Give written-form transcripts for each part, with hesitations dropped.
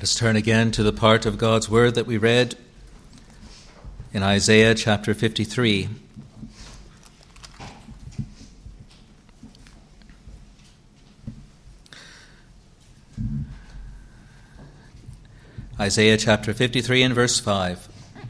Let us turn again to the part of God's Word that we read in Isaiah chapter 53. Isaiah chapter 53 and verse 5.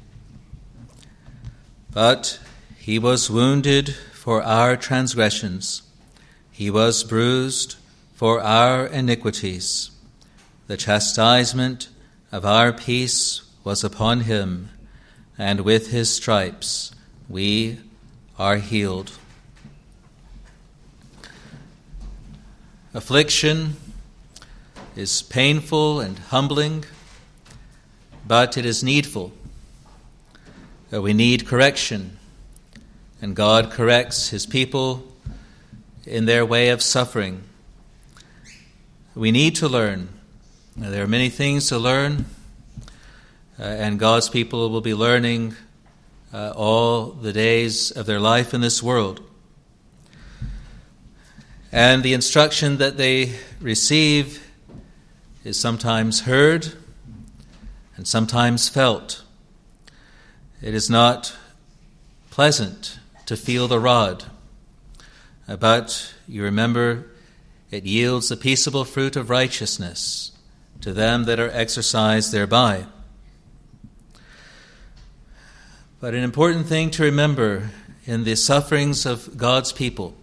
But he was wounded for our transgressions, he was bruised for our iniquities. The chastisement of our peace was upon him, and with his stripes we are healed. Affliction is painful and humbling, but it is needful. We need correction, and God corrects his people in their way of suffering. We need to learn. There are many things to learn, and God's people will be learning all the days of their life in this world. And the instruction that they receive is sometimes heard and sometimes felt. It is not pleasant to feel the rod, but you remember it yields the peaceable fruit of righteousness to them that are exercised thereby. But an important thing to remember in the sufferings of God's people,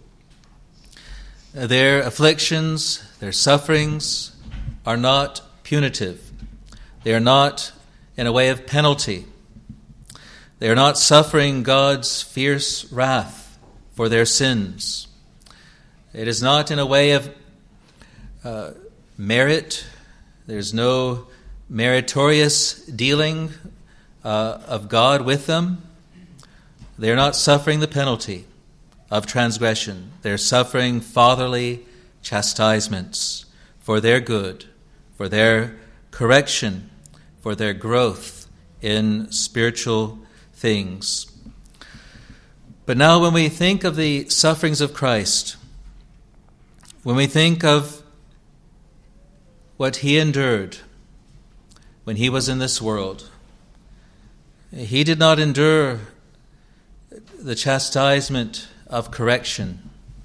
their afflictions, their sufferings are not punitive. They are not in a way of penalty. They are not suffering God's fierce wrath for their sins. It is not in a way of merit. There's no meritorious dealing of God with them. They're not suffering the penalty of transgression. They're suffering fatherly chastisements for their good, for their correction, for their growth in spiritual things. But now when we think of the sufferings of Christ, when we think of what he endured when he was in this world, he did not endure the chastisement of correction.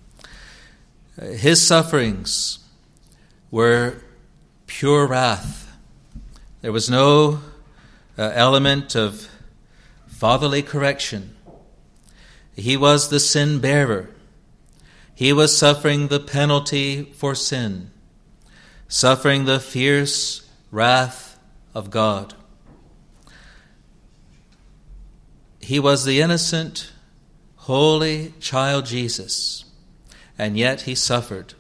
His sufferings were pure wrath. There was no element of fatherly correction. He was the sin bearer. He was suffering the penalty for sin, suffering the fierce wrath of God. He was the innocent, holy child Jesus, and yet he suffered.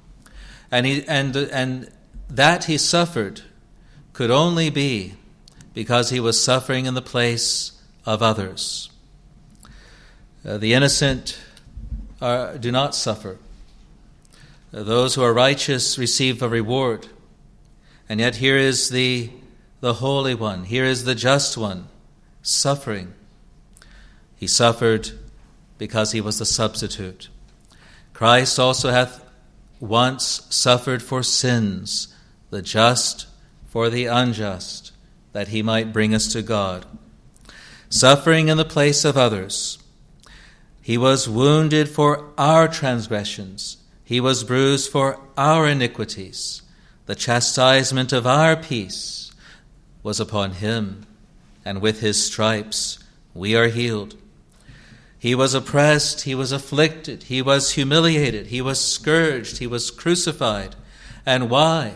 And that he suffered could only be because he was suffering in the place of others. The innocent do not suffer. Those who are righteous receive a reward. And yet here is the Holy One, here is the Just One, suffering. He suffered because he was the substitute. Christ also hath once suffered for sins, the just for the unjust, that he might bring us to God. Suffering in the place of others. He was wounded for our transgressions. He was bruised for our iniquities. The chastisement of our peace was upon him, and with his stripes we are healed. He was oppressed, he was afflicted, he was humiliated, he was scourged, he was crucified. And why?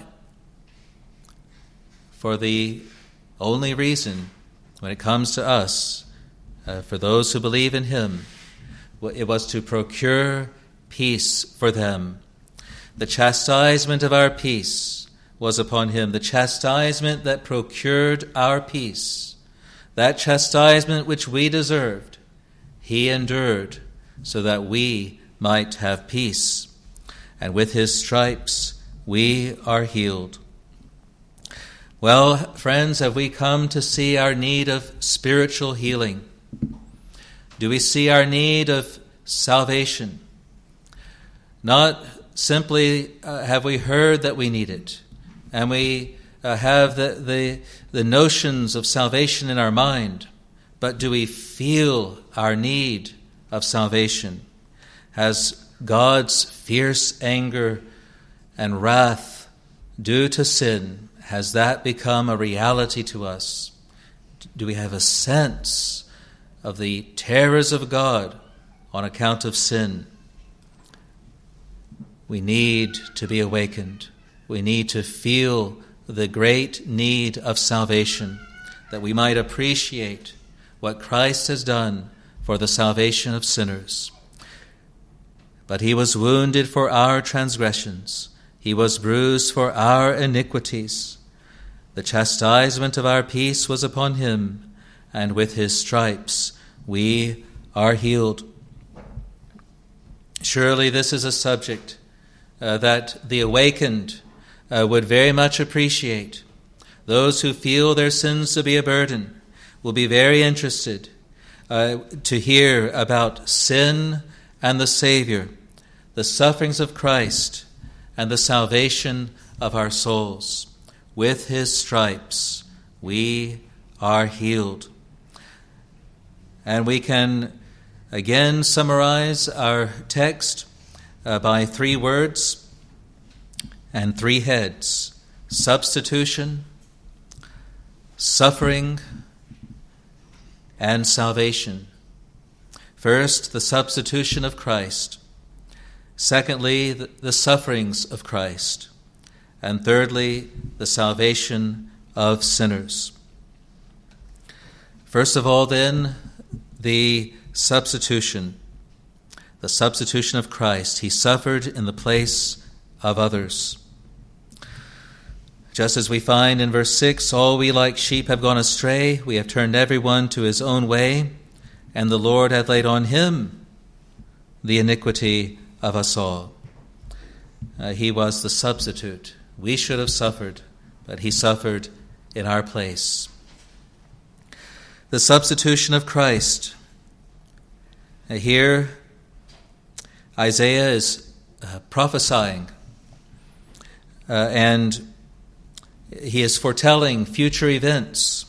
For the only reason, when it comes to us, for those who believe in him, it was to procure peace for them. The chastisement of our peace was upon him, the chastisement that procured our peace, that chastisement which we deserved. He endured so that we might have peace. And with his stripes we are healed. Well, friends, have we come to see our need of spiritual healing? Do we see our need of salvation? Not simply have we heard that we need it, and we have the notions of salvation in our mind, but do we feel our need of salvation? Has God's fierce anger and wrath due to sin, has that become a reality to us? Do we have a sense of the terrors of God on account of sin? We need to be awakened. We need to feel the great need of salvation, that we might appreciate what Christ has done for the salvation of sinners. But he was wounded for our transgressions. He was bruised for our iniquities. The chastisement of our peace was upon him, and with his stripes we are healed. Surely this is a subject that the awakened would very much appreciate. Those who feel their sins to be a burden will be very interested to hear about sin and the Savior, the sufferings of Christ, and the salvation of our souls. With his stripes we are healed. And we can again summarize our text by 3 words and 3 heads: substitution, suffering, and salvation. First, the substitution of Christ. Secondly, the sufferings of Christ. And thirdly, the salvation of sinners. First of all, then, the substitution of Christ. He suffered in the place of others. Just as we find in verse 6, all we like sheep have gone astray, we have turned everyone to his own way, and the Lord hath laid on him the iniquity of us all. He was the substitute. We should have suffered, but he suffered in our place. The substitution of Christ. Here, Isaiah is prophesying, and he is foretelling future events.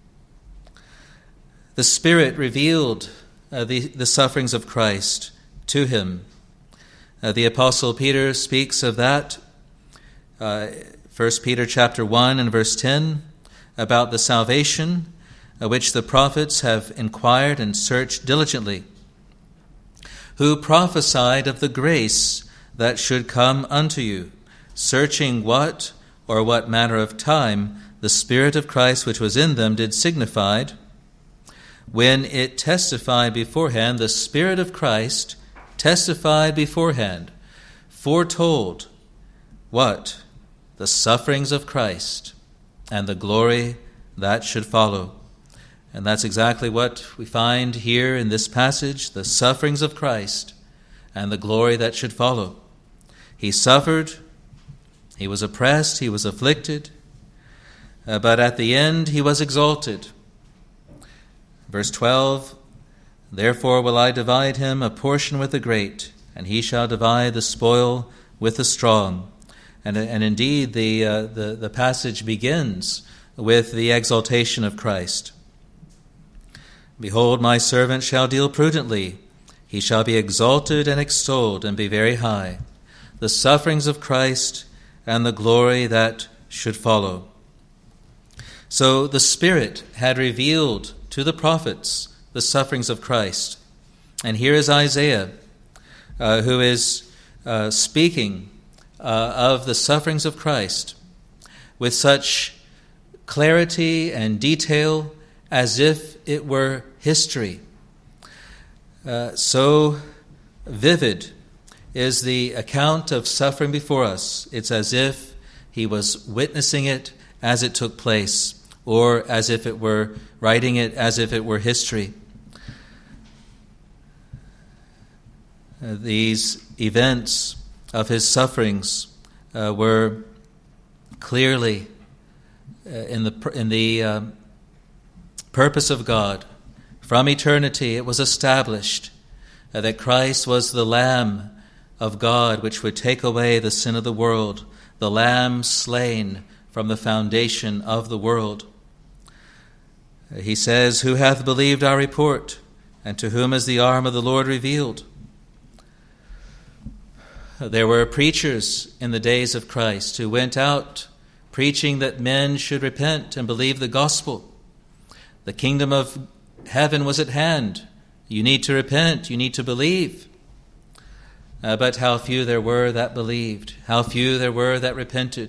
The Spirit revealed the sufferings of Christ to him. The Apostle Peter speaks of that, 1 Peter chapter 1 and verse 10, about the salvation which the prophets have inquired and searched diligently, who prophesied of the grace that should come unto you, searching what or what manner of time the Spirit of Christ which was in them did signify, when it testified beforehand, the Spirit of Christ testified beforehand, foretold what? The sufferings of Christ and the glory that should follow. And that's exactly what we find here in this passage, the sufferings of Christ and the glory that should follow. He suffered, he was oppressed, he was afflicted, but at the end he was exalted. Verse 12, therefore will I divide him a portion with the great, and he shall divide the spoil with the strong. And indeed, the passage begins with the exaltation of Christ. Behold, my servant shall deal prudently. He shall be exalted and extolled and be very high. The sufferings of Christ and the glory that should follow. So the Spirit had revealed to the prophets the sufferings of Christ. And here is Isaiah, who is speaking of the sufferings of Christ with such clarity and detail as if it were history. So vivid is the account of suffering before us. It's as if he was witnessing it as it took place, or as if it were writing it as if it were history. These events of his sufferings were clearly in the purpose of God. From eternity it was established that Christ was the Lamb of God which would take away the sin of the world, the Lamb slain from the foundation of the world. He says, "Who hath believed our report, and to whom is the arm of the Lord revealed?" There were preachers in the days of Christ who went out preaching that men should repent and believe the gospel. The kingdom of heaven was at hand. You need to repent. You need to believe. But how few there were that believed. How few there were that repented.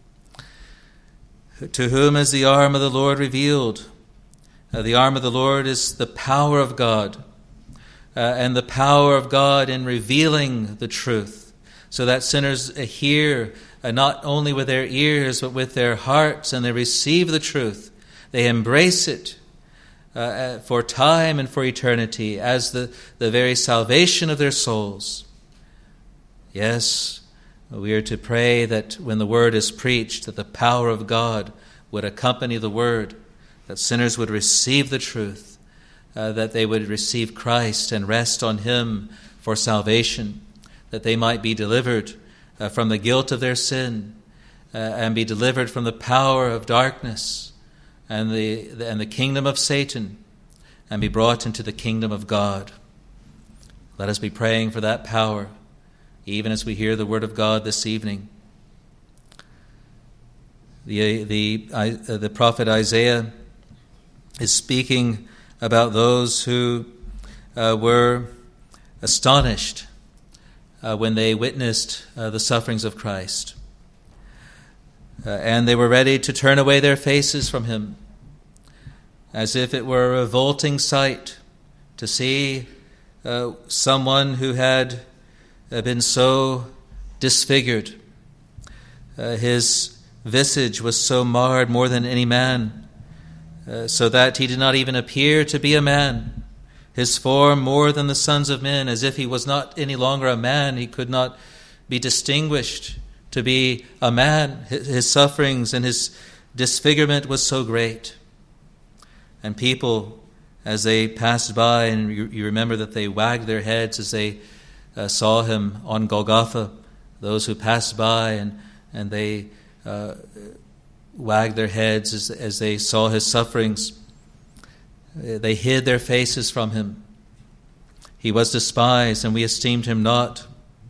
To whom is the arm of the Lord revealed? The arm of the Lord is the power of God. And the power of God in revealing the truth, so that sinners hear not only with their ears but with their hearts, and they receive the truth. They embrace it for time and for eternity as the very salvation of their souls. Yes, we are to pray that when the word is preached, that the power of God would accompany the word, that sinners would receive the truth, that they would receive Christ and rest on him for salvation, that they might be delivered from the guilt of their sin and be delivered from the power of darkness and the kingdom of Satan, and be brought into the kingdom of God. Let us be praying for that power, even as we hear the word of God this evening. The prophet Isaiah is speaking about those who were astonished when they witnessed the sufferings of Christ. And they were ready to turn away their faces from him, as if it were a revolting sight to see someone who had been so disfigured. His visage was so marred more than any man, so that he did not even appear to be a man. His form more than the sons of men, as if he was not any longer a man. He could not be distinguished to be a man. His sufferings and his disfigurement was so great. And people, as they passed by, and you remember that they wagged their heads as they saw him on Golgotha, those who passed by and they wagged their heads as they saw his sufferings. They hid their faces from him. He was despised, and we esteemed him not.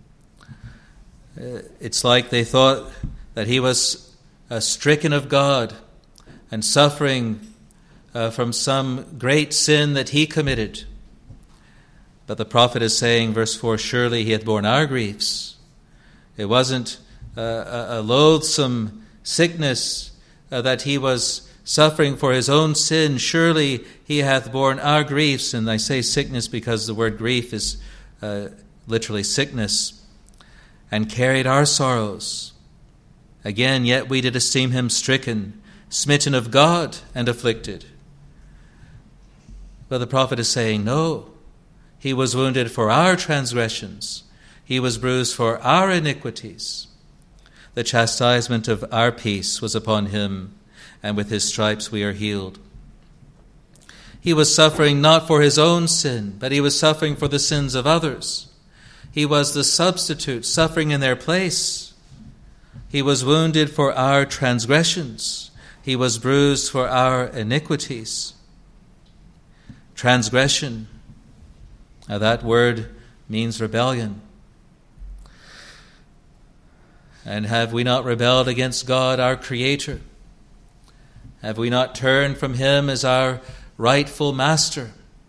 It's like they thought that he was stricken of God and suffering from some great sin that he committed. But the prophet is saying, verse 4, surely he hath borne our griefs. It wasn't a loathsome sickness that he was suffering for his own sin. Surely he hath borne our griefs. And I say sickness because the word grief is literally sickness. And carried our sorrows. Again, yet we did esteem him stricken, smitten of God, and afflicted. But the prophet is saying, no, he was wounded for our transgressions. He was bruised for our iniquities. The chastisement of our peace was upon him, and with his stripes we are healed. He was suffering not for his own sin, but he was suffering for the sins of others. He was the substitute, suffering in their place. He was wounded for our transgressions. He was bruised for our iniquities. Transgression, that word means rebellion. And have we not rebelled against God, our Creator? Have we not turned from him as our rightful master?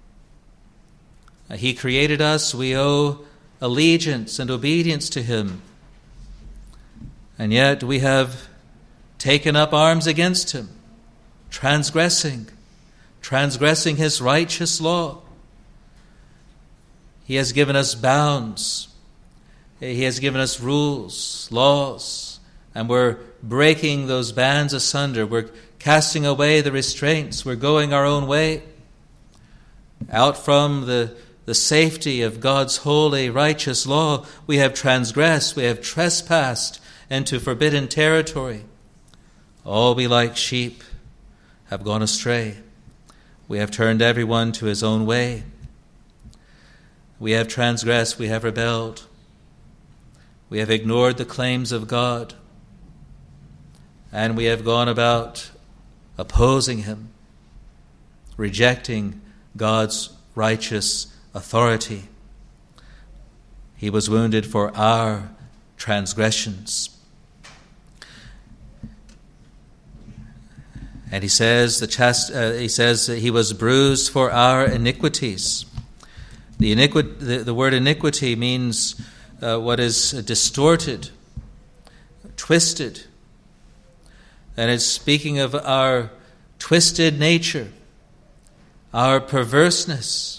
He created us. We owe allegiance and obedience to him. And yet we have taken up arms against him, transgressing his righteous law. He has given us bounds. He has given us rules, laws, and we're breaking those bands asunder. We're casting away the restraints. We're going our own way, out from the safety of God's holy, righteous law. We have transgressed, we have trespassed into forbidden territory. All we like sheep have gone astray. We have turned everyone to his own way. We have transgressed, we have rebelled. We have ignored the claims of God. and we have gone about opposing him, rejecting God's righteous authority. He was wounded for our transgressions. And he says that he was bruised for our iniquities. The word iniquity means what is distorted, twisted. And it's speaking of our twisted nature, our perverseness,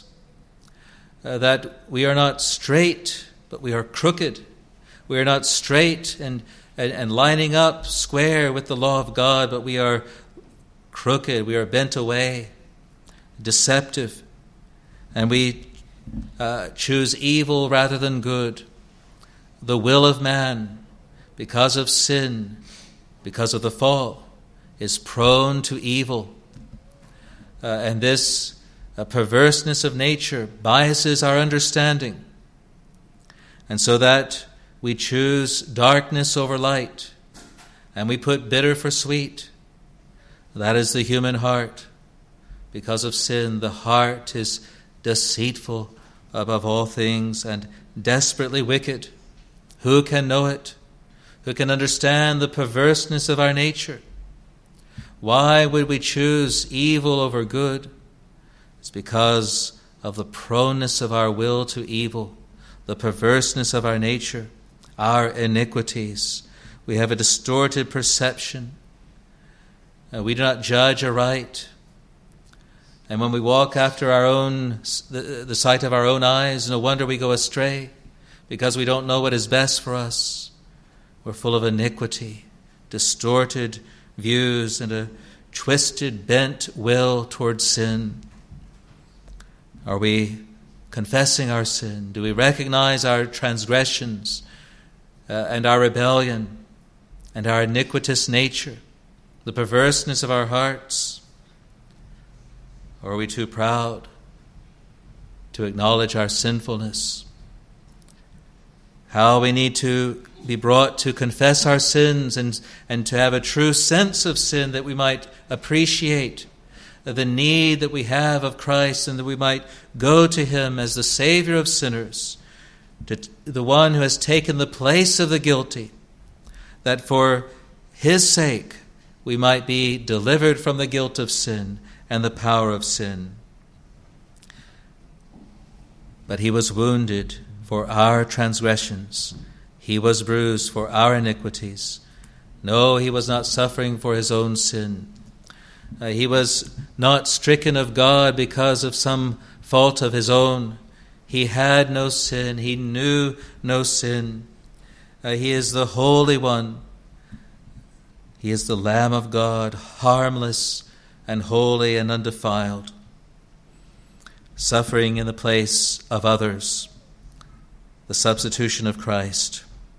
that we are not straight, but we are crooked. We are not straight and lining up square with the law of God, but we are crooked, we are bent away, deceptive, and we choose evil rather than good. The will of man, because of sin, because of the fall, is prone to evil. And this perverseness of nature biases our understanding. And so that we choose darkness over light, and we put bitter for sweet. That is the human heart. Because of sin, the heart is deceitful above all things and desperately wicked. Who can know it? Who can understand the perverseness of our nature? Why would we choose evil over good? It's because of the proneness of our will to evil, the perverseness of our nature, our iniquities. We have a distorted perception. We do not judge aright. And when we walk after the sight of our own eyes, no wonder we go astray, because we don't know what is best for us. We're full of iniquity, distorted views, and a twisted, bent will towards sin. Are we confessing our sin? Do we recognize our transgressions and our rebellion and our iniquitous nature, the perverseness of our hearts? Or are we too proud to acknowledge our sinfulness? How we need to be brought to confess our sins and to have a true sense of sin, that we might appreciate the need that we have of Christ, and that we might go to him as the Savior of sinners, to the one who has taken the place of the guilty, that for his sake we might be delivered from the guilt of sin and the power of sin. But he was wounded for our transgressions. He was bruised for our iniquities. No, he was not suffering for his own sin. He was not stricken of God because of some fault of his own. He had no sin. He knew no sin. He is the Holy One. He is the Lamb of God, harmless and holy and undefiled, suffering in the place of others, the substitution of Christ.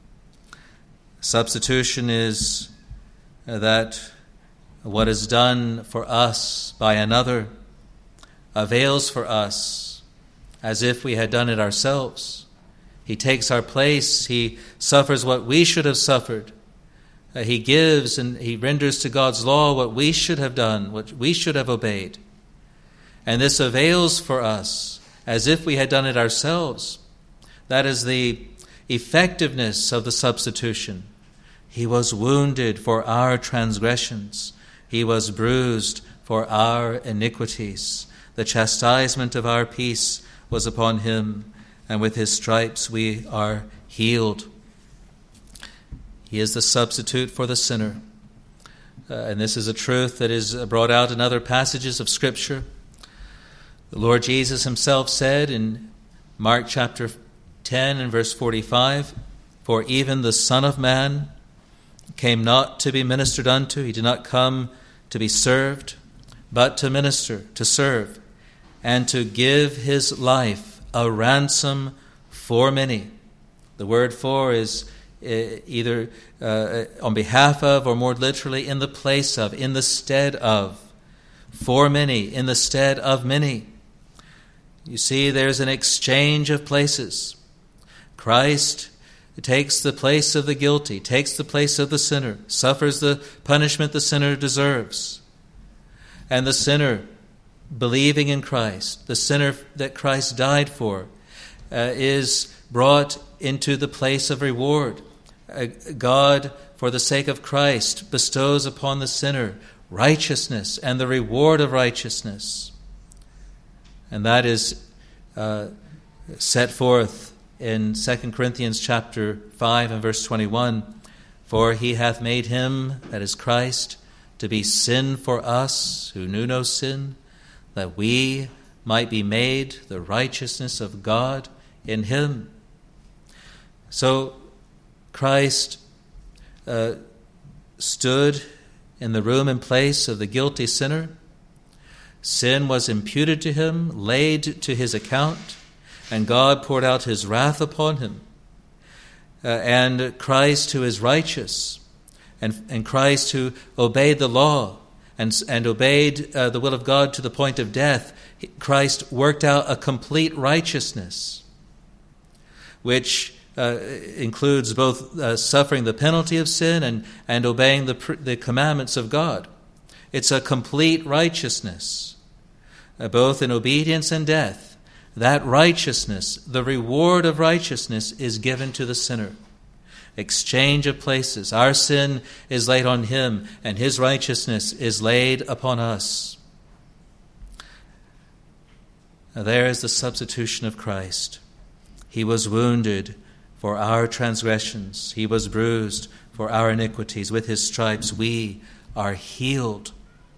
Substitution is that what is done for us by another avails for us as if we had done it ourselves. He takes our place. He suffers what we should have suffered. He gives and he renders to God's law what we should have done, what we should have obeyed. And this avails for us as if we had done it ourselves. That is the effectiveness of the substitution. He was wounded for our transgressions. He was bruised for our iniquities. The chastisement of our peace was upon him, and with his stripes we are healed. He is the substitute for the sinner. And this is a truth that is brought out in other passages of Scripture. The Lord Jesus himself said in Mark chapter 10 and verse 45, "For even the Son of Man came not to be ministered unto." He did not come to be served, but to minister, to serve, and to give his life a ransom for many. The word "for" is either on behalf of, or more literally, in the place of, in the stead of. For many, in the stead of many. You see, there's an exchange of places. Christ takes the place of the guilty, takes the place of the sinner, suffers the punishment the sinner deserves. And the sinner, believing in Christ, the sinner that Christ died for, is brought into the place of reward. God, for the sake of Christ, bestows upon the sinner righteousness and the reward of righteousness. And that is set forth in 2 Corinthians chapter 5 and verse 21. For he hath made him, that is Christ, to be sin for us who knew no sin, that we might be made the righteousness of God in him. So Christ stood in the room and place of the guilty sinner. Sin was imputed to him, laid to his account, and God poured out his wrath upon him. And Christ, who is righteous, and Christ, who obeyed the law and obeyed the will of God to the point of death, Christ worked out a complete righteousness, which includes both suffering the penalty of sin and obeying the commandments of God. It's a complete righteousness, both in obedience and death. That righteousness, the reward of righteousness, is given to the sinner. Exchange of places. Our sin is laid on him, and his righteousness is laid upon us. Now, there is the substitution of Christ. He was wounded for our transgressions. He was bruised for our iniquities. With his stripes we are healed.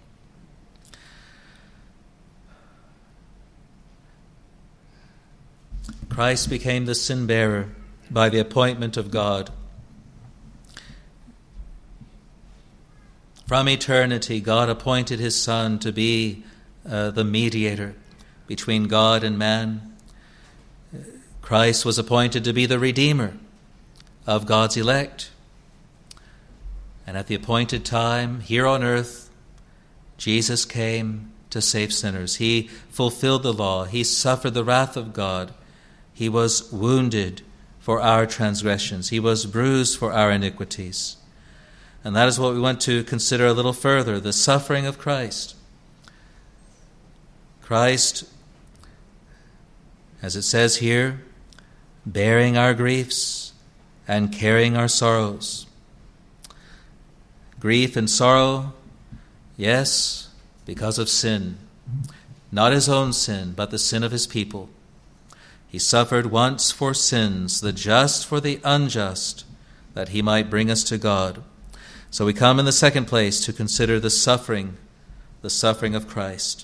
Christ became the sin bearer by the appointment of God. From eternity, God appointed his Son to be the mediator between God and man. Christ was appointed to be the Redeemer of God's elect. And at the appointed time, here on earth, Jesus came to save sinners. He fulfilled the law. He suffered the wrath of God. He was wounded for our transgressions. He was bruised for our iniquities. And that is what we want to consider a little further, the suffering of Christ. Christ, as it says here, bearing our griefs and carrying our sorrows. Grief and sorrow, yes, because of sin. Not his own sin, but the sin of his people. He suffered once for sins, the just for the unjust, that he might bring us to God. So we come in the second place to consider the suffering of Christ.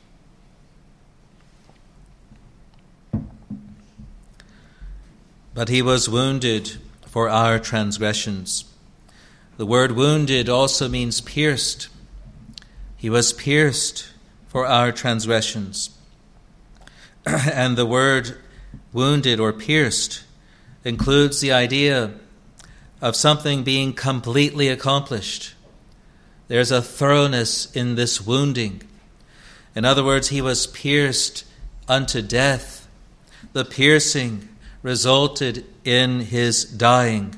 But he was wounded for our transgressions. The word wounded also means pierced. He was pierced for our transgressions. And the word wounded or pierced includes the idea of something being completely accomplished. There's a thoroughness in this wounding. In other words, he was pierced unto death. The piercing resulted in his dying.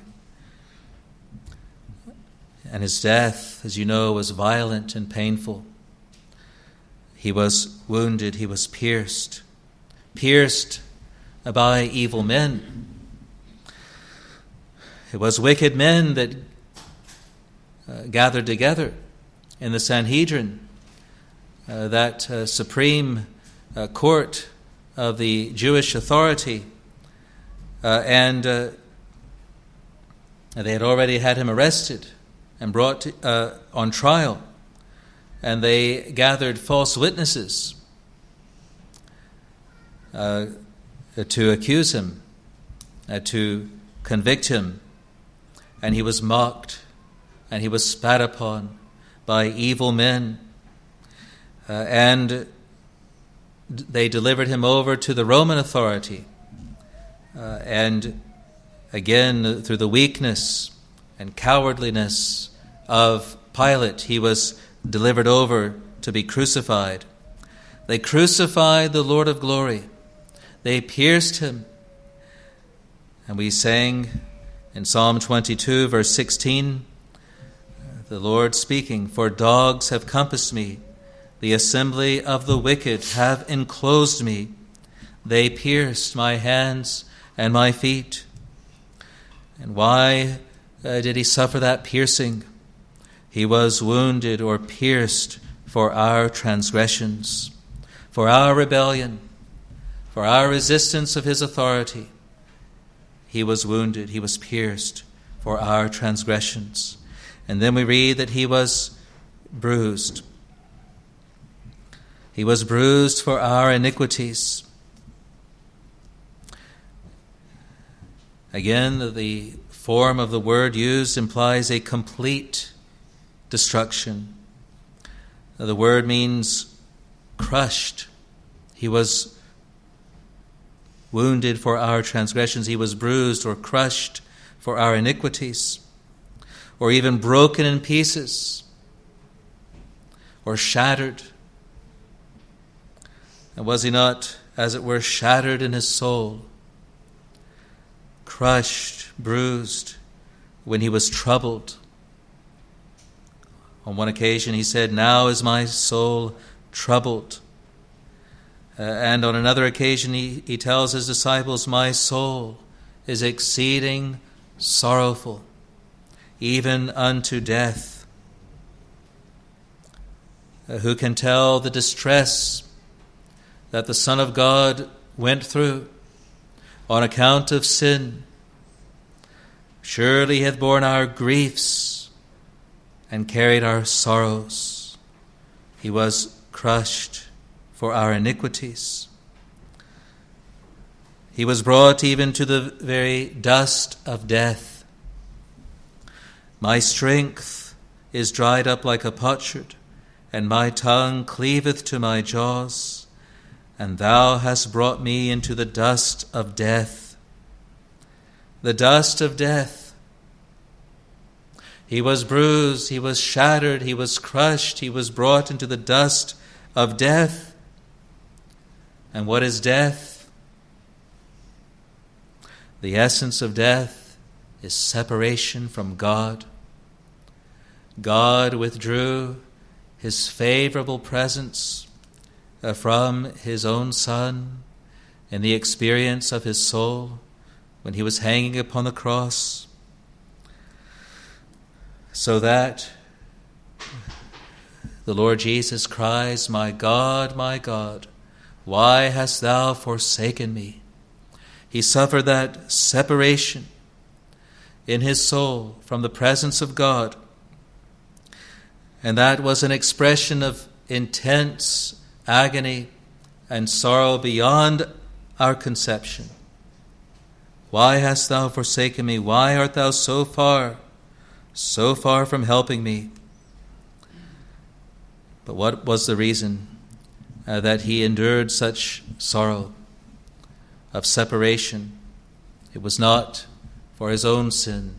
And his death, as you know, was violent and painful. He was wounded, he was pierced by evil men. It was wicked men that gathered together in the Sanhedrin, that supreme court of the Jewish authority, and they had already had him arrested and brought on trial, and they gathered false witnesses to accuse him, to convict him. And he was mocked, and he was spat upon by evil men. And they delivered him over to the Roman authority. And again, through the weakness and cowardliness of Pilate, he was delivered over to be crucified. They crucified the Lord of glory. They pierced him. And we sang In Psalm 22, verse 16, the Lord speaking, "For dogs have compassed me, the assembly of the wicked have enclosed me. They pierced my hands and my feet." And why did he suffer that piercing? He was wounded or pierced for our transgressions, for our rebellion, for our resistance of his authority. He was wounded, he was pierced for our transgressions. And then we read that he was bruised. He was bruised for our iniquities. Again, the form of the word used implies a complete destruction. The word means crushed. He was wounded for our transgressions. He was bruised or crushed for our iniquities, or even broken in pieces, or shattered. And was he not, as it were, shattered in his soul, crushed, bruised, when he was troubled? On one occasion he said, "Now is my soul troubled." And on another occasion he tells his disciples, "My soul is exceeding sorrowful, even unto death." Who can tell the distress that the Son of God went through on account of sin? Surely he hath borne our griefs and carried our sorrows. He was crushed for our iniquities. He was brought even to the very dust of death. "My strength is dried up like a potsherd, and my tongue cleaveth to my jaws. And thou hast brought me into the dust of death." The dust of death. He was bruised, he was shattered, he was crushed, he was brought into the dust of death. And what is death? The essence of death is separation from God. God withdrew his favorable presence from his own Son in the experience of his soul when he was hanging upon the cross, so that the Lord Jesus cries, my God, why hast thou forsaken me?" He suffered that separation in his soul from the presence of God. And that was an expression of intense agony and sorrow beyond our conception. "Why hast thou forsaken me? Why art thou so far from helping me?" But what was the reason that he endured such sorrow of separation? It was not for his own sin.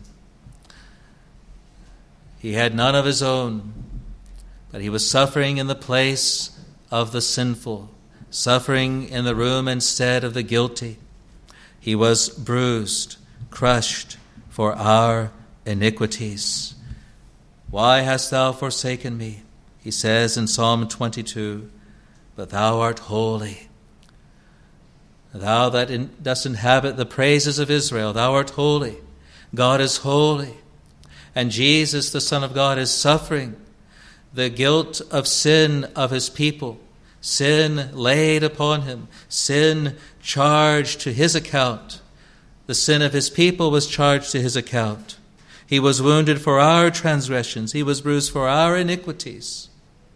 He had none of his own, but he was suffering in the place of the sinful, suffering in the room instead of the guilty. He was bruised, crushed for our iniquities. "Why hast thou forsaken me?" he says in Psalm 22, "But thou art holy. Thou that dost inhabit the praises of Israel, thou art holy." God is holy. And Jesus, the Son of God, is suffering the guilt of sin of his people. Sin laid upon him. Sin charged to his account. The sin of his people was charged to his account. He was wounded for our transgressions. He was bruised for our iniquities.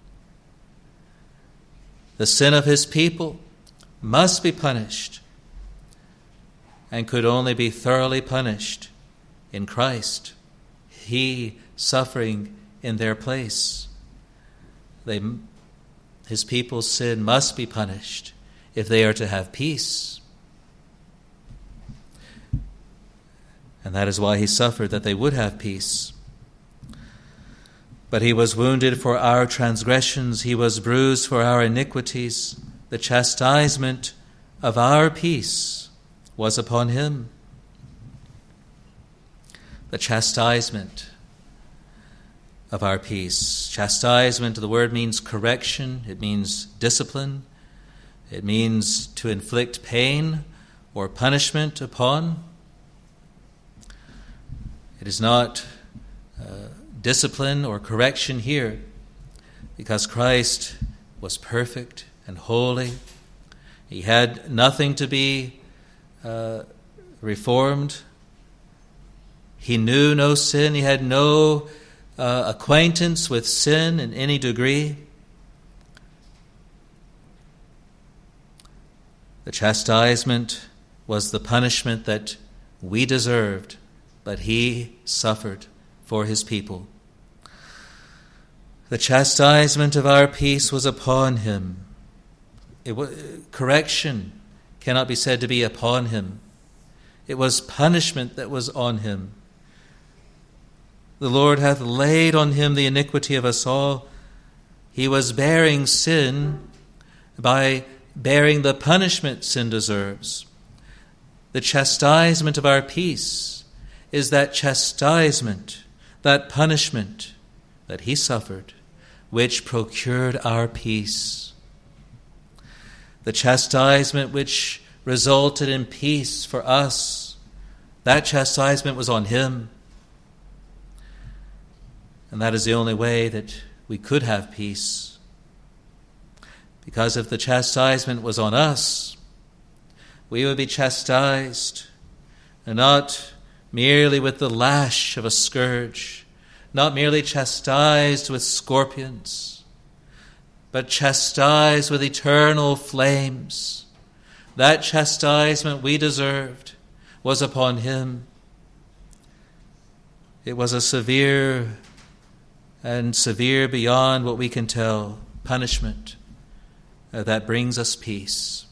The sin of his people must be punished, and could only be thoroughly punished in Christ, he suffering in their place. His people's sin must be punished if they are to have peace. And that is why he suffered, that they would have peace. But he was wounded for our transgressions, he was bruised for our iniquities. The chastisement of our peace was upon him. the chastisement of our peace. Chastisement, the word means correction. It means discipline. It means to inflict pain or punishment upon. It is not discipline or correction here because Christ was perfect and holy. He had nothing to be reformed. He knew no sin. He had no acquaintance with sin in any degree. The chastisement was the punishment that we deserved, but he suffered for his people. The chastisement of our peace was upon him. Correction cannot be said to be upon him. It was punishment that was on him. The Lord hath laid on him the iniquity of us all. He was bearing sin by bearing the punishment sin deserves. The chastisement of our peace is that chastisement, that punishment that he suffered, which procured our peace. The chastisement which resulted in peace for us, that chastisement was on him. And that is the only way that we could have peace. Because if the chastisement was on us, we would be chastised, and not merely with the lash of a scourge, not merely chastised with scorpions, but chastised with eternal flames. That chastisement we deserved was upon him. It was a severe beyond what we can tell punishment that brings us peace.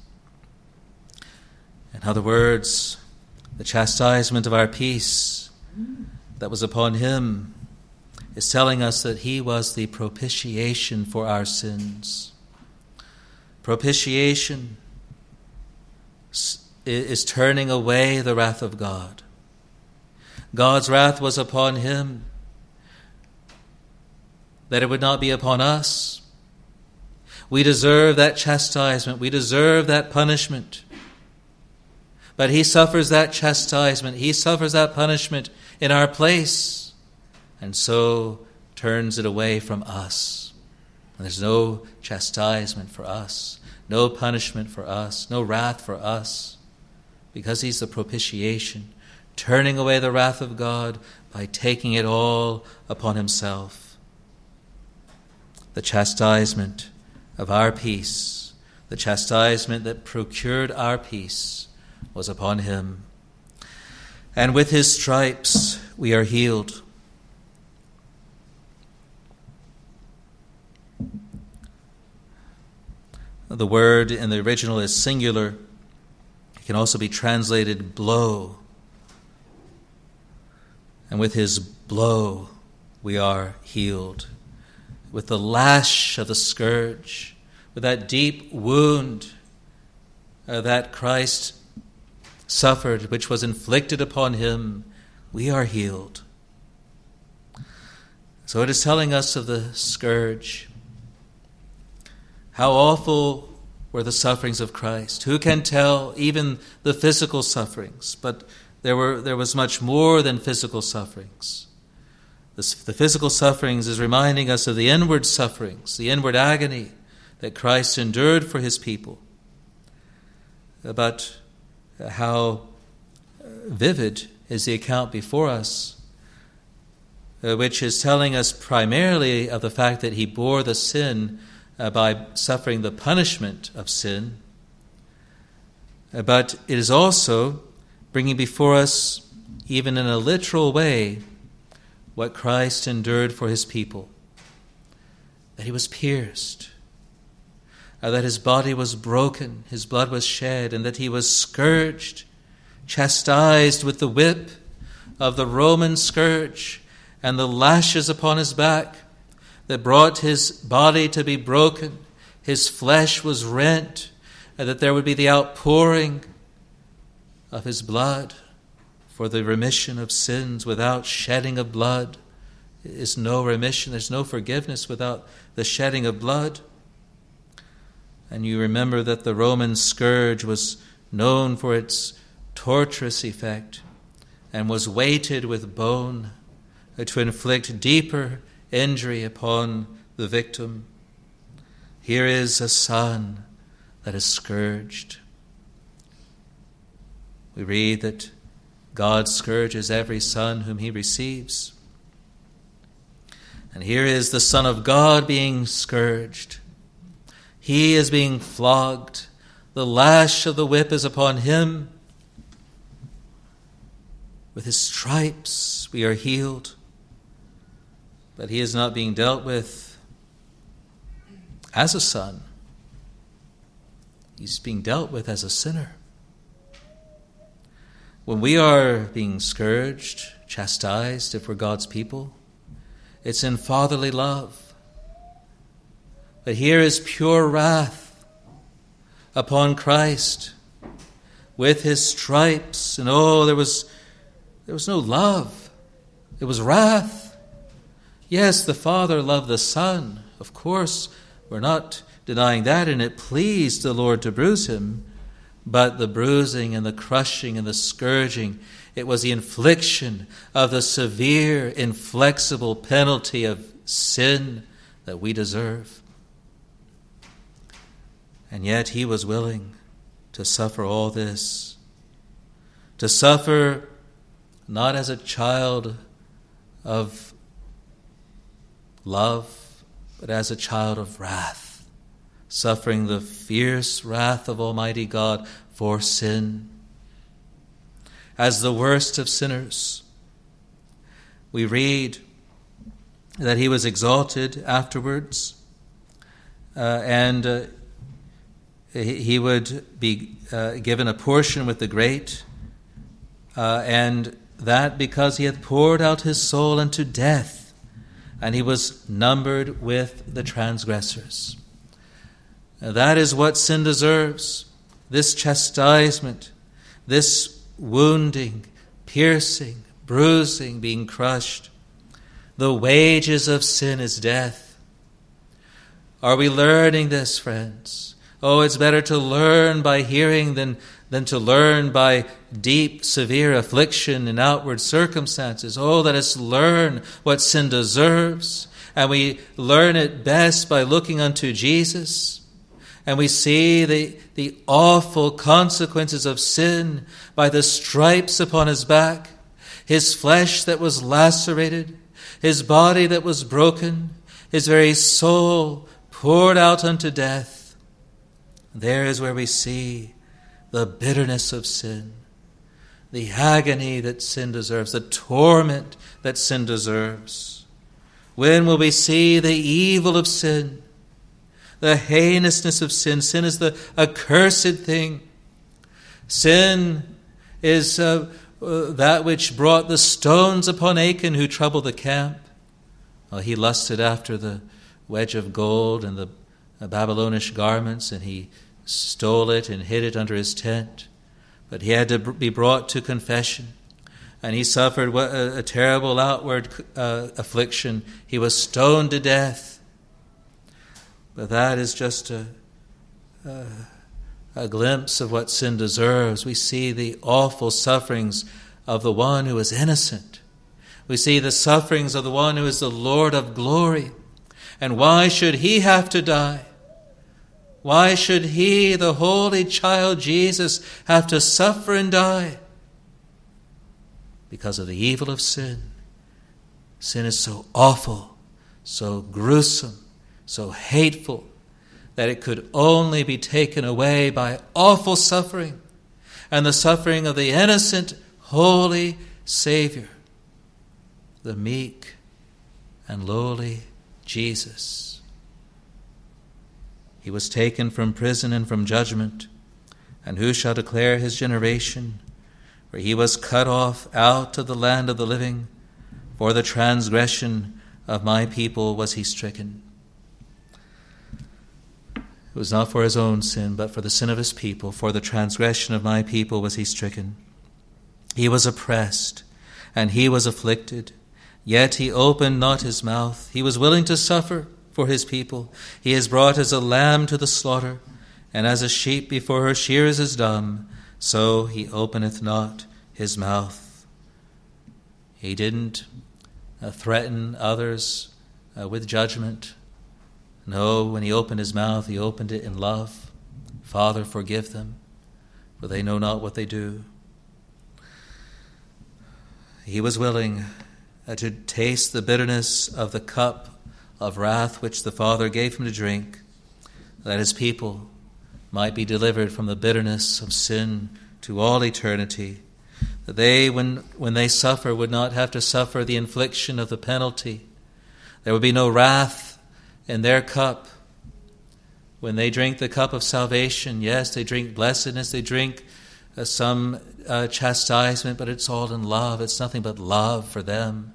In other words, the chastisement of our peace that was upon him is telling us that he was the propitiation for our sins. Propitiation is turning away the wrath of God. God's wrath was upon him, that it would not be upon us. We deserve that chastisement. We deserve that punishment. But he suffers that chastisement. He suffers that punishment in our place, and so turns it away from us. And there's no chastisement for us, no punishment for us, no wrath for us, because he's the propitiation, turning away the wrath of God by taking it all upon himself. The chastisement of our peace, the chastisement that procured our peace, was upon him. And with his stripes we are healed. The word in the original is singular. It can also be translated blow. And with his blow we are healed. With the lash of the scourge, with that deep wound that Christ suffered, which was inflicted upon him, we are healed. So it is telling us of the scourge. How awful were the sufferings of Christ. Who can tell even the physical sufferings? But there was much more than physical sufferings. The physical sufferings is reminding us of the inward sufferings, the inward agony that Christ endured for his people. But how vivid is the account before us, which is telling us primarily of the fact that he bore the sin by suffering the punishment of sin. But it is also bringing before us, even in a literal way, what Christ endured for his people. That he was pierced, that his body was broken, his blood was shed, and that he was scourged, chastised with the whip of the Roman scourge and the lashes upon his back that brought his body to be broken. His flesh was rent, and that there would be the outpouring of his blood for the remission of sins. Without shedding of blood is no remission. There's no forgiveness without the shedding of blood. And you remember that the Roman scourge was known for its torturous effect and was weighted with bone to inflict deeper injury upon the victim. Here is a son that is scourged. We read that God scourges every son whom he receives. And here is the Son of God being scourged. He is being flogged. The lash of the whip is upon him. With his stripes we are healed. But he is not being dealt with as a son. He's being dealt with as a sinner. When we are being scourged, chastised, if we're God's people, it's in fatherly love. But here is pure wrath upon Christ with his stripes. And there was no love. It was wrath. Yes, the Father loved the Son. Of course, we're not denying that, and it pleased the Lord to bruise him. But the bruising and the crushing and the scourging, it was the infliction of the severe, inflexible penalty of sin that we deserve. And yet he was willing to suffer all this. To suffer not as a child of love, but as a child of wrath. Suffering the fierce wrath of Almighty God for sin. As the worst of sinners, we read that he was exalted afterwards, and he would be given a portion with the great, and that because he hath poured out his soul unto death, and he was numbered with the transgressors. That is what sin deserves. This chastisement, this wounding, piercing, bruising, being crushed. The wages of sin is death. Are we learning this, friends? Oh, it's better to learn by hearing than to learn by deep, severe affliction in outward circumstances. Oh, let us learn what sin deserves. And we learn it best by looking unto Jesus. And we see the awful consequences of sin by the stripes upon his back, his flesh that was lacerated, his body that was broken, his very soul poured out unto death. There is where we see the bitterness of sin, the agony that sin deserves, the torment that sin deserves. When will we see the evil of sin? The heinousness of sin. Sin is the accursed thing. Sin is that which brought the stones upon Achan who troubled the camp. Well, he lusted after the wedge of gold and the Babylonish garments, and he stole it and hid it under his tent. But he had to be brought to confession, and he suffered a terrible outward affliction. He was stoned to death. But that is just a glimpse of what sin deserves. We see the awful sufferings of the one who is innocent. We see the sufferings of the one who is the Lord of glory. And why should he have to die? Why should he, the holy child Jesus, have to suffer and die? Because of the evil of sin. Sin is so awful, so gruesome, so hateful, that it could only be taken away by awful suffering, and the suffering of the innocent, holy Savior, the meek and lowly Jesus. He was taken from prison and from judgment, and who shall declare his generation? For he was cut off out of the land of the living. For the transgression of my people was he stricken. It was not for his own sin, but for the sin of his people. For the transgression of my people was he stricken. He was oppressed, and he was afflicted, yet he opened not his mouth. He was willing to suffer for his people. He is brought as a lamb to the slaughter, and as a sheep before her shearers is dumb, so he openeth not his mouth. He didn't threaten others with judgment. No, when he opened his mouth, he opened it in love. Father, forgive them, for they know not what they do. He was willing to taste the bitterness of the cup of wrath which the Father gave him to drink, that his people might be delivered from the bitterness of sin to all eternity, that they, when they suffer, would not have to suffer the infliction of the penalty. There would be no wrath in their cup. When they drink the cup of salvation, yes, they drink blessedness, they drink some chastisement, but it's all in love. It's nothing but love for them.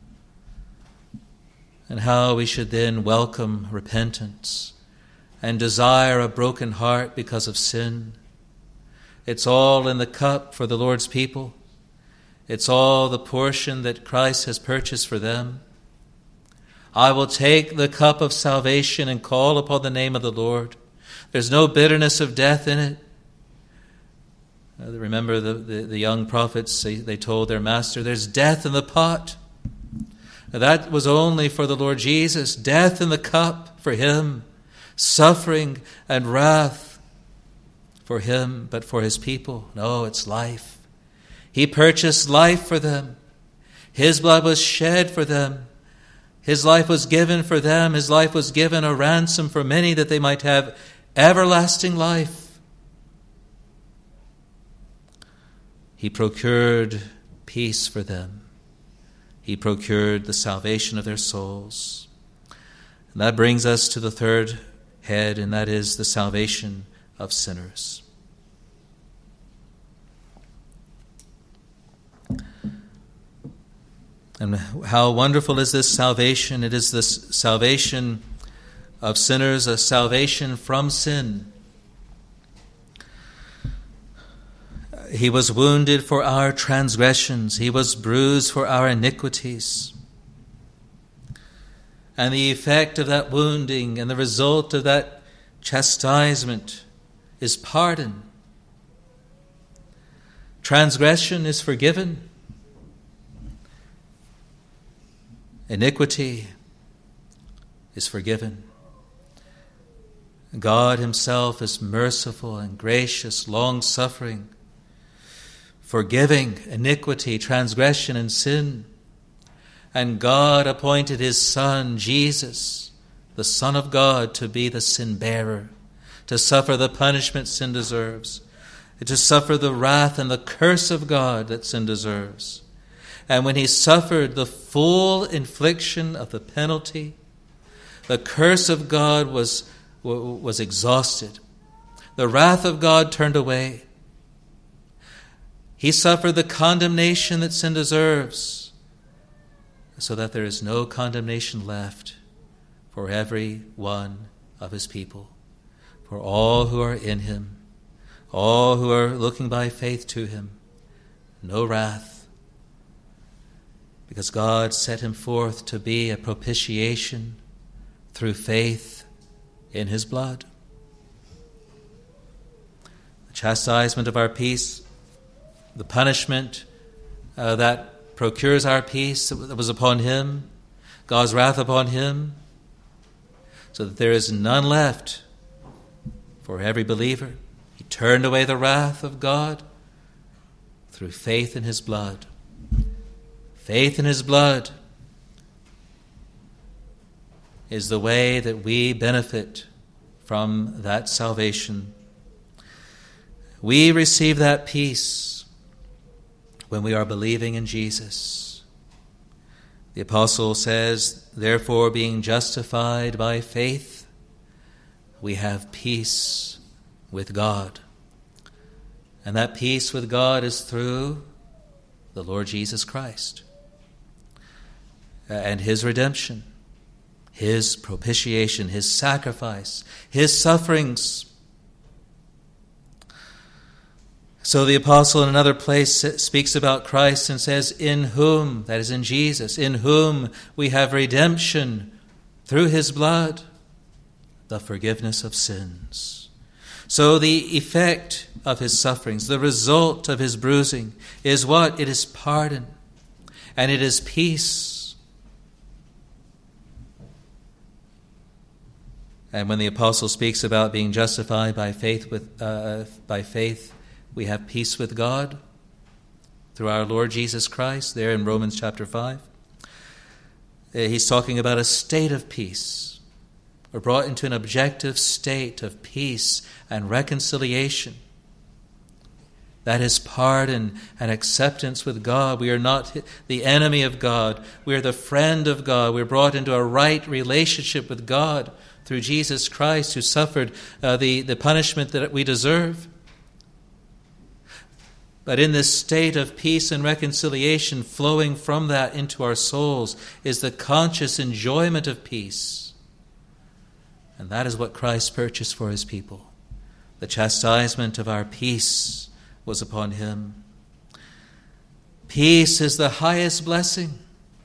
And how we should then welcome repentance and desire a broken heart because of sin. It's all in the cup for the Lord's people. It's all the portion that Christ has purchased for them. I will take the cup of salvation and call upon the name of the Lord. There's no bitterness of death in it. Remember the young prophets, they told their master, there's death in the pot. That was only for the Lord Jesus. Death in the cup for him. Suffering and wrath for him, but for his people. No, it's life. He purchased life for them. His blood was shed for them. His life was given for them. His life was given a ransom for many that they might have everlasting life. He procured peace for them. He procured the salvation of their souls. And that brings us to the third head, and that is the salvation of sinners. And how wonderful is this salvation? It is this salvation of sinners, a salvation from sin. He was wounded for our transgressions. He was bruised for our iniquities. And the effect of that wounding and the result of that chastisement is pardon. Transgression is forgiven. Iniquity is forgiven. God himself is merciful and gracious, long-suffering, forgiving iniquity, transgression, and sin. And God appointed his Son, Jesus, the Son of God, to be the sin-bearer, to suffer the punishment sin deserves, to suffer the wrath and the curse of God that sin deserves. And when he suffered the full infliction of the penalty, the curse of God was exhausted. The wrath of God turned away. He suffered the condemnation that sin deserves, so that there is no condemnation left for every one of his people, for all who are in him, all who are looking by faith to him. No wrath, because God set him forth to be a propitiation through faith in his blood. The chastisement of our peace, the punishment that procures our peace that was upon him, God's wrath upon him, so that there is none left for every believer. He turned away the wrath of God through faith in his blood. Faith in his blood is the way that we benefit from that salvation. We receive that peace when we are believing in Jesus. The apostle says, therefore, being justified by faith, we have peace with God. And that peace with God is through the Lord Jesus Christ and his redemption, his propitiation, his sacrifice, his sufferings. So the apostle in another place speaks about Christ and says, in whom, that is in Jesus, in whom we have redemption through his blood, the forgiveness of sins. So the effect of his sufferings, the result of his bruising is what? It is pardon and it is peace. And when the apostle speaks about being justified by faith, we have peace with God through our Lord Jesus Christ, there in Romans chapter 5. He's talking about a state of peace. We're brought into an objective state of peace and reconciliation. That is pardon and acceptance with God. We are not the enemy of God. We are the friend of God. We're brought into a right relationship with God through Jesus Christ, who suffered the punishment that we deserve. But in this state of peace and reconciliation, flowing from that into our souls is the conscious enjoyment of peace. And that is what Christ purchased for his people. The chastisement of our peace was upon him. Peace is the highest blessing.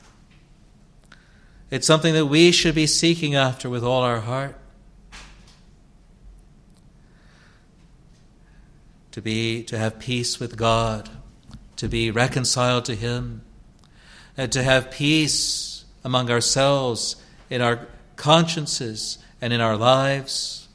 It's something that we should be seeking after with all our heart. To have peace with God, to be reconciled to him, and to have peace among ourselves, in our consciences and in our lives,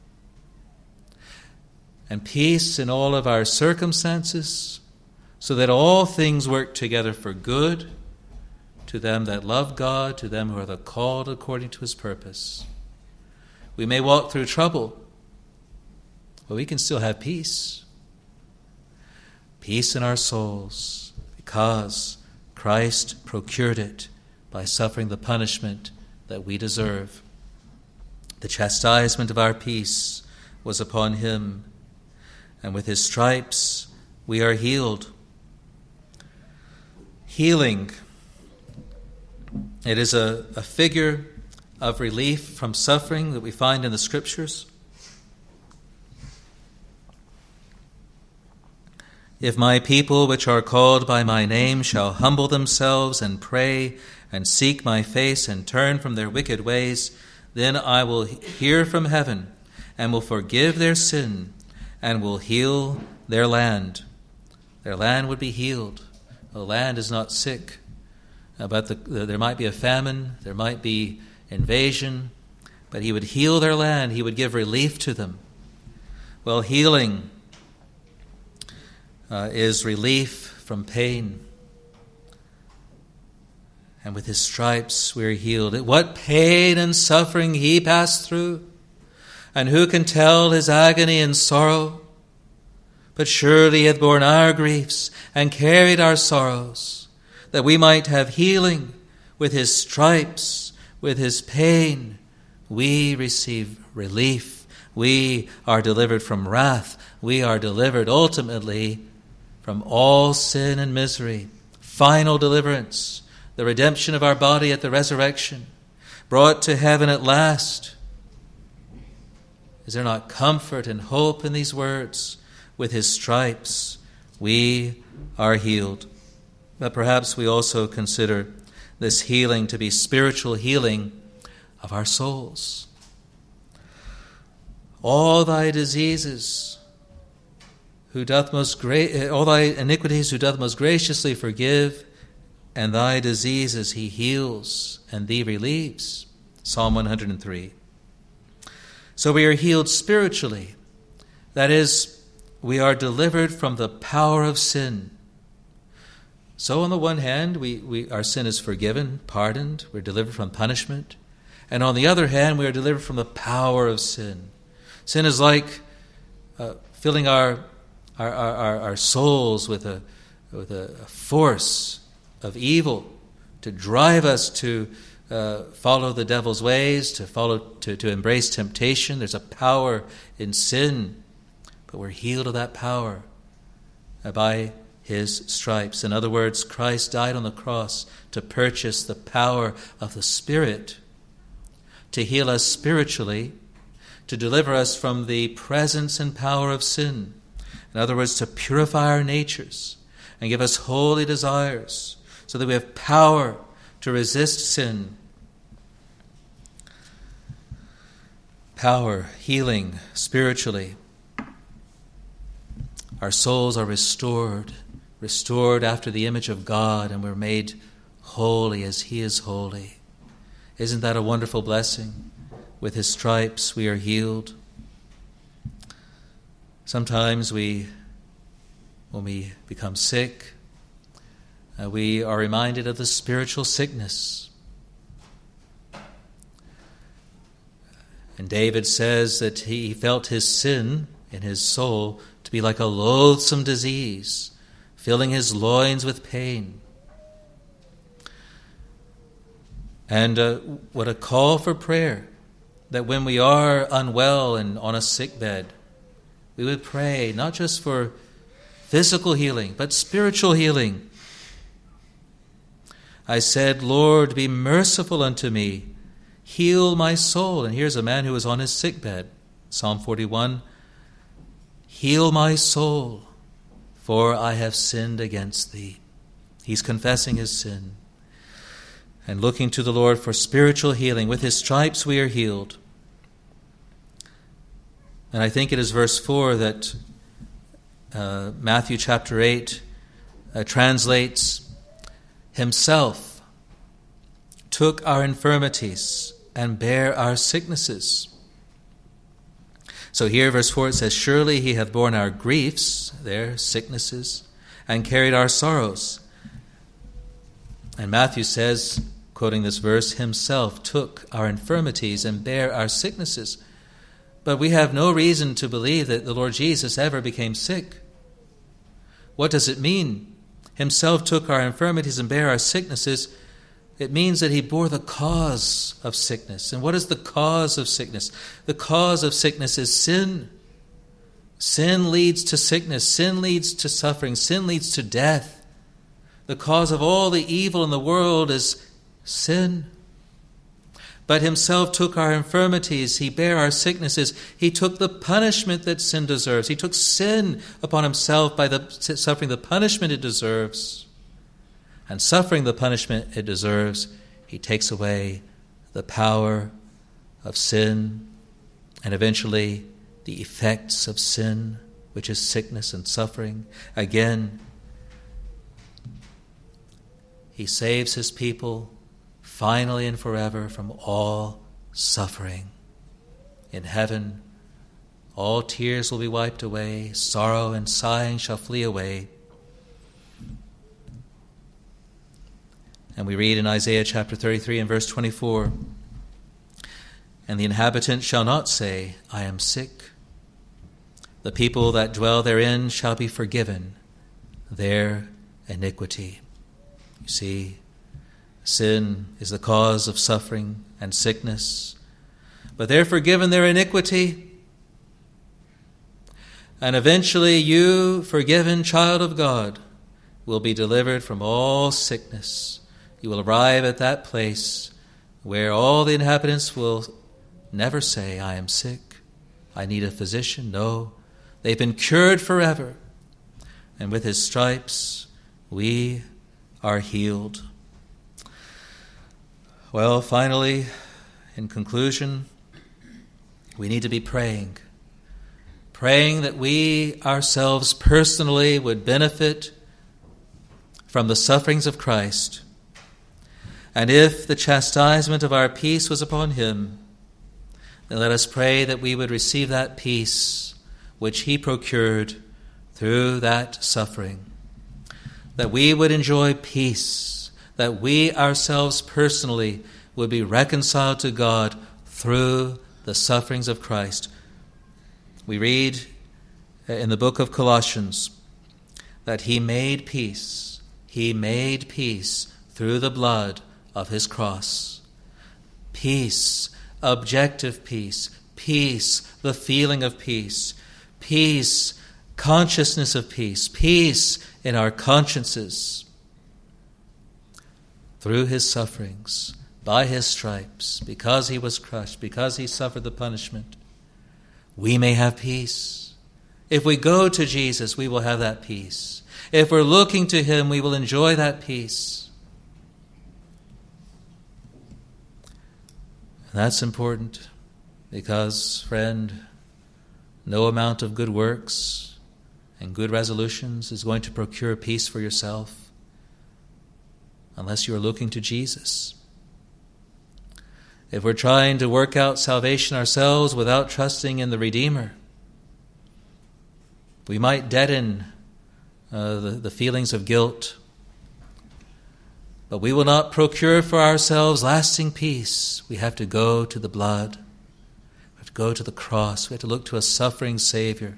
and peace in all of our circumstances, so that all things work together for good to them that love God, to them who are the called according to his purpose. We may walk through trouble, but we can still have peace. Peace in our souls, because Christ procured it by suffering the punishment that we deserve. The chastisement of our peace was upon him, and with his stripes we are healed. Healing, it is a figure of relief from suffering that we find in the Scriptures. If my people, which are called by my name, shall humble themselves and pray and seek my face and turn from their wicked ways, then I will hear from heaven and will forgive their sin and will heal their land. Their land would be healed. The land is not sick, but there might be a famine, there might be invasion, but he would heal their land. He would give relief to them. Well, healing is relief from pain. And with his stripes we are healed. What pain and suffering he passed through, and who can tell his agony and sorrow? But surely he hath borne our griefs and carried our sorrows, that we might have healing. With his stripes, with his pain, we receive relief. We are delivered from wrath. We are delivered ultimately from all sin and misery. Final deliverance, the redemption of our body at the resurrection, brought to heaven at last. Is there not comfort and hope in these words? With his stripes we are healed. But perhaps we also consider this healing to be spiritual healing of our souls. All thy diseases, all thy iniquities who doth most graciously forgive, and thy diseases he heals and thee relieves. Psalm 103. So we are healed spiritually. That is, we are delivered from the power of sin. So on the one hand, our sin is forgiven, pardoned, we're delivered from punishment. And on the other hand, we are delivered from the power of sin. Sin is like filling our souls with a force of evil to drive us to follow the devil's ways, to embrace temptation. There's a power in sin, but we're healed of that power by his stripes. In other words, Christ died on the cross to purchase the power of the Spirit, to heal us spiritually, to deliver us from the presence and power of sin. In other words, to purify our natures and give us holy desires so that we have power to resist sin. Power, healing spiritually. Our souls are restored after the image of God, and we're made holy as He is holy. Isn't that a wonderful blessing? With His stripes we are healed. Sometimes when we become sick, we are reminded of the spiritual sickness. And David says that he felt his sin in his soul to be like a loathsome disease, filling his loins with pain. And what a call for prayer, that when we are unwell and on a sick bed, we would pray not just for physical healing, but spiritual healing. I said, Lord, be merciful unto me, heal my soul. And here's a man who was on his sick bed. Psalm 41, heal my soul, for I have sinned against thee. He's confessing his sin and looking to the Lord for spiritual healing. With His stripes we are healed. And I think it is verse 4 that Matthew chapter 8 translates, Himself took our infirmities and bare our sicknesses. So here, verse 4, it says, surely He hath borne our griefs, their sicknesses, and carried our sorrows. And Matthew says, quoting this verse, Himself took our infirmities and bare our sicknesses. But we have no reason to believe that the Lord Jesus ever became sick. What does it mean? Himself took our infirmities and bare our sicknesses. It means that He bore the cause of sickness. And what is the cause of sickness? The cause of sickness is sin. Sin leads to sickness. Sin leads to suffering. Sin leads to death. The cause of all the evil in the world is sin. But Himself took our infirmities. He bare our sicknesses. He took the punishment that sin deserves. He took sin upon Himself by suffering the punishment it deserves. And suffering the punishment it deserves, He takes away the power of sin and eventually the effects of sin, which is sickness and suffering. Again, He saves His people finally and forever from all suffering. In heaven, all tears will be wiped away, sorrow and sighing shall flee away. And we read in Isaiah chapter 33 and verse 24, and the inhabitant shall not say, I am sick. The people that dwell therein shall be forgiven their iniquity. You see, sin is the cause of suffering and sickness, but they're forgiven their iniquity. And eventually you, forgiven child of God, will be delivered from all sickness. You will arrive at that place where all the inhabitants will never say, I am sick, I need a physician. No, they've been cured forever. And with His stripes, we are healed. Well, finally, in conclusion, we need to be praying that we ourselves personally would benefit from the sufferings of Christ. And if the chastisement of our peace was upon Him, then let us pray that we would receive that peace which He procured through that suffering. That we would enjoy peace, that we ourselves personally would be reconciled to God through the sufferings of Christ. We read in the book of Colossians that He made peace. He made peace through the blood of His cross. Peace, objective peace, peace, the feeling of peace, peace, consciousness of peace, peace in our consciences. Through His sufferings, by His stripes, because He was crushed, because He suffered the punishment, we may have peace. If we go to Jesus, we will have that peace. If we're looking to him, we will enjoy that peace. And that's important because, friend, no amount of good works and good resolutions is going to procure peace for yourself unless you are looking to Jesus. If we're trying to work out salvation ourselves without trusting in the Redeemer, we might deaden the feelings of guilt, but we will not procure for ourselves lasting peace. We have to go to the blood. We have to go to the cross. We have to look to a suffering Savior.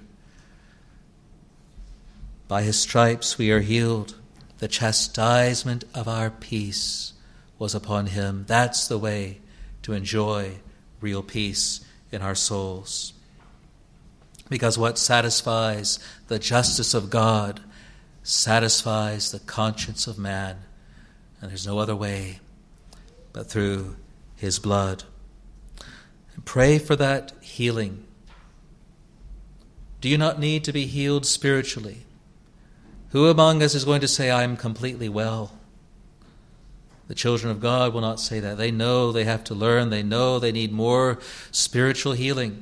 By his stripes we are healed. The chastisement of our peace was upon him. That's the way to enjoy real peace in our souls. Because what satisfies the justice of God satisfies the conscience of man. And there's no other way but through his blood. And pray for that healing. Do you not need to be healed spiritually? Who among us is going to say, I am completely well? The children of God will not say that. They know they have to learn. They know they need more spiritual healing.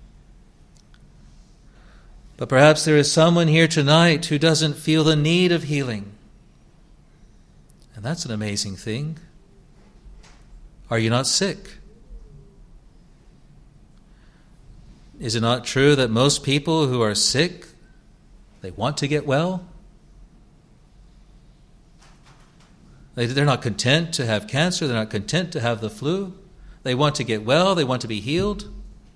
But perhaps there is someone here tonight who doesn't feel the need of healing. And that's an amazing thing. Are you not sick? Is it not true that most people who are sick, they want to get well? They're not content to have cancer. They're not content to have the flu. They want to get well. They want to be healed.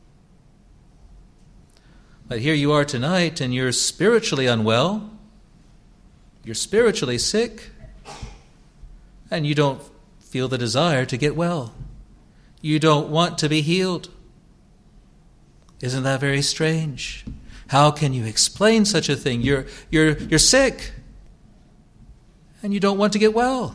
But here you are tonight and you're spiritually unwell. You're spiritually sick. And you don't feel the desire to get well. You don't want to be healed. Isn't that very strange? How can you explain such a thing? You're sick. And you don't want to get well.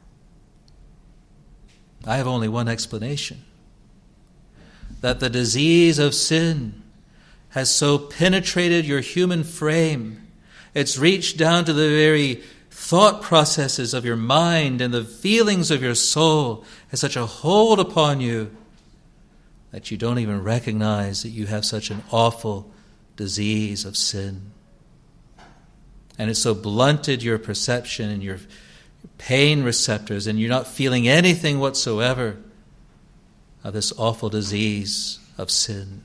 I have only one explanation. That the disease of sin has so penetrated your human frame, it's reached down to the very thought processes of your mind and the feelings of your soul, has such a hold upon you that you don't even recognize that you have such an awful disease of sin. And it's so blunted your perception and your pain receptors, and you're not feeling anything whatsoever of this awful disease of sin.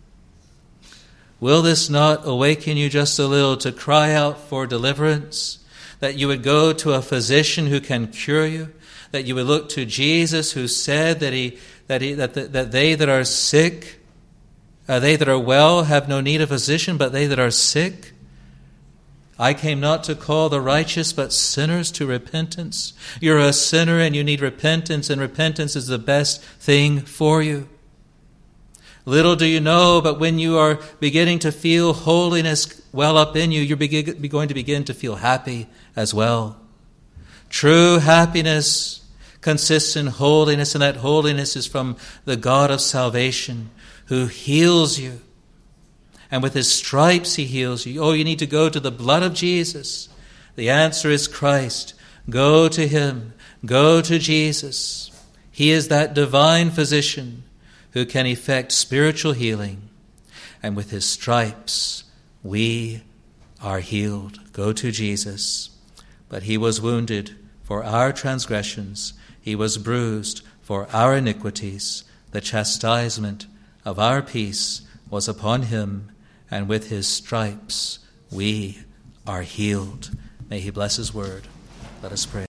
Will this not awaken you just a little to cry out for deliverance? That you would go to a physician who can cure you? That you would look to Jesus, who said that they that are sick, they that are well have no need of physician, but they that are sick? I came not to call the righteous, but sinners to repentance. You're a sinner and you need repentance, and repentance is the best thing for you. Little do you know, but when you are beginning to feel holiness well up in you, you're going to begin to feel happy as well. True happiness consists in holiness, and that holiness is from the God of salvation who heals you. And with his stripes he heals you. Oh, you need to go to the blood of Jesus. The answer is Christ. Go to him. Go to Jesus. He is that divine physician who can effect spiritual healing. And with his stripes we are healed. Go to Jesus. But he was wounded for our transgressions. He was bruised for our iniquities. The chastisement of our peace was upon him, and with his stripes we are healed. May he bless his word. Let us pray.